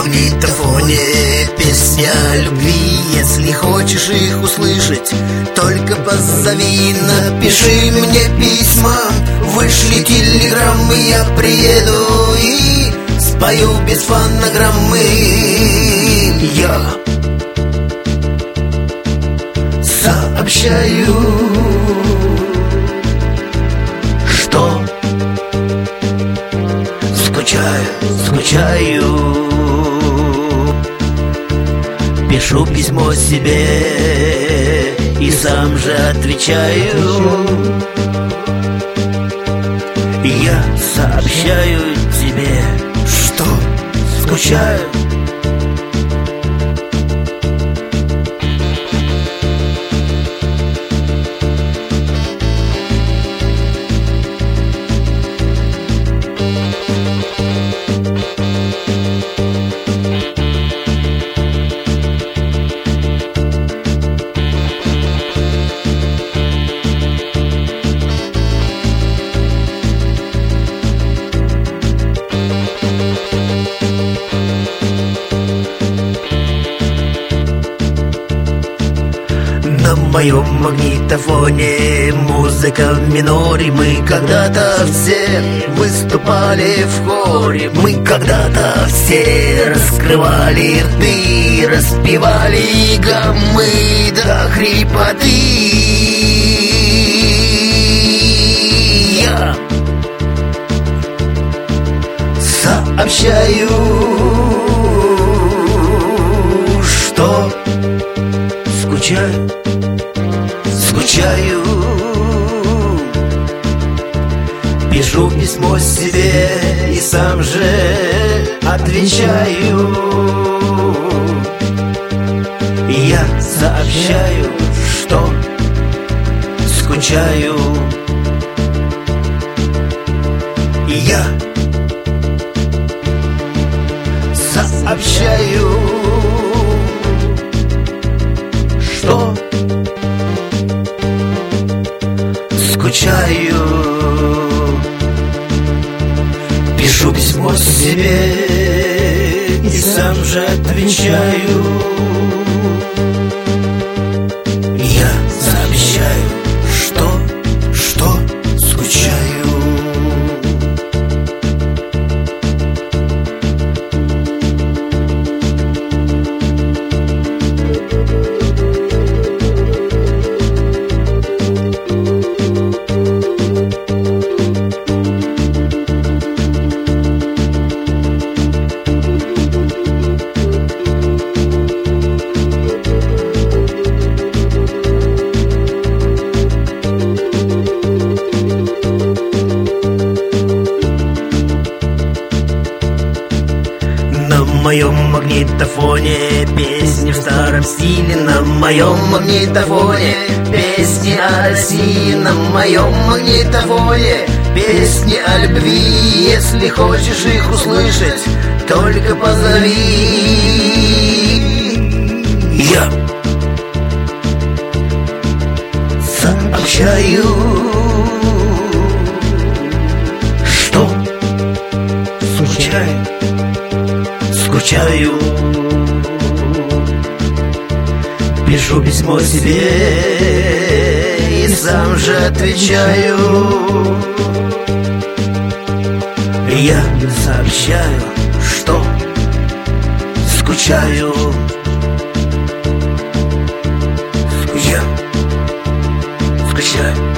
магнитофоне песня о любви. Если хочешь их услышать, только позови. Напиши мне письма, вышли телеграммы, я приеду и спою без фонограммы. Я сообщаю, что скучаю. Пишу письмо себе и сам же отвечаю. Я сообщаю тебе, что скучаю. На моем магнитофоне музыка в миноре. Мы когда-то все выступали в хоре. Мы когда-то все раскрывали рты, распевали гаммы до хрипоты. Я сообщаю, что скучаю. Пишу письмо себе и сам же отвечаю. Я сообщаю, что скучаю. Я сообщаю, что скучаю. Пишу письмо себе и сам же отвечаю. Я сообщаю, что скучаю. На моем магнитофоне песни в старом стиле. На моем магнитофоне песни о России. На моем магнитофоне песни о любви. Если хочешь их услышать, только позови. Я сообщаю, что скучаю. Пишу письмо себе и сам же отвечаю. Я сообщаю, что скучаю. Я скучаю.